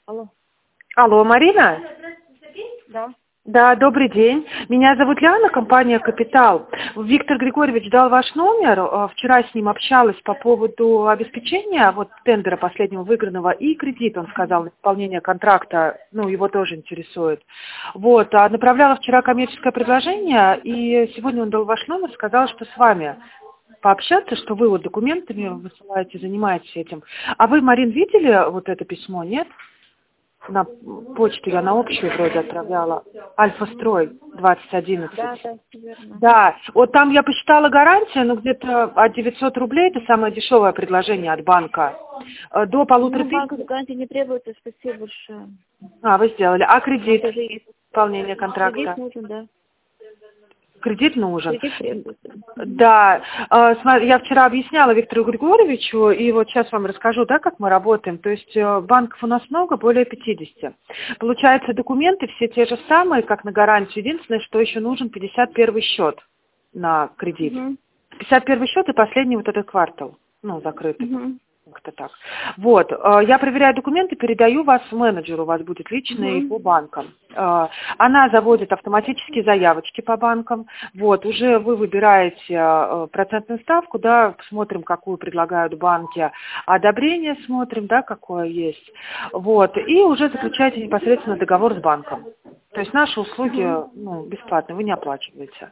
Алло. Алло, Марина? Да. Да, добрый день. Меня зовут Яна, компания «Капитал». Виктор Григорьевич дал ваш номер. Вчера с ним общалась по поводу обеспечения тендера последнего выигранного и кредит, он сказал, на исполнение контракта, его тоже интересует. Направляла вчера коммерческое предложение, и сегодня он дал ваш номер, сказал, что с вами пообщаться, что вы документами высылаете, занимаетесь этим. А вы, Марин, видели это письмо, нет? На почту я на общую вроде отправляла. Альфа-строй 2011. Да, верно. Да, там я посчитала гарантию, где-то от 900 рублей, это самое дешевое предложение от банка. До 1500. Банк гарантии не требуется, спасибо большое. Вы сделали. А кредит? Тоже есть. Исполнение контракта? Кредит нужен, да. Кредит нужен. Кредит требуется. Да, я вчера объясняла Виктору Григорьевичу, и сейчас вам расскажу, как мы работаем. То есть банков у нас много, более 50. Получается, документы все те же самые, как на гарантию. Единственное, что еще нужен 51 счет на кредит. 51 счет и последний этот квартал, закрытый. Как-то так. Я проверяю документы, передаю вас менеджеру, у вас будет личный по банкам. Она заводит автоматические заявочки по банкам. Уже вы выбираете процентную ставку, смотрим, какую предлагают банки, одобрение смотрим, какое есть. И уже заключаете непосредственно договор с банком. То есть наши услуги бесплатные, вы не оплачиваете.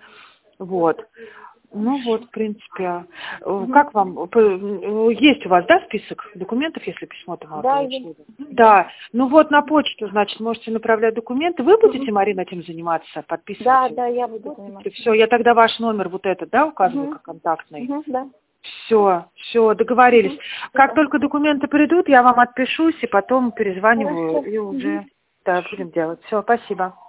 В принципе, как вам, есть у вас, список документов, если письмо-то вам получили? Да, на почту, значит, можете направлять документы. Вы будете, Марина, этим заниматься, подписывать? Да, я буду заниматься. Все, я тогда ваш номер указываю как контактный. Да. Все, договорились. Как только документы придут, я вам отпишусь и потом перезваниваю и уже будем делать. Все, спасибо.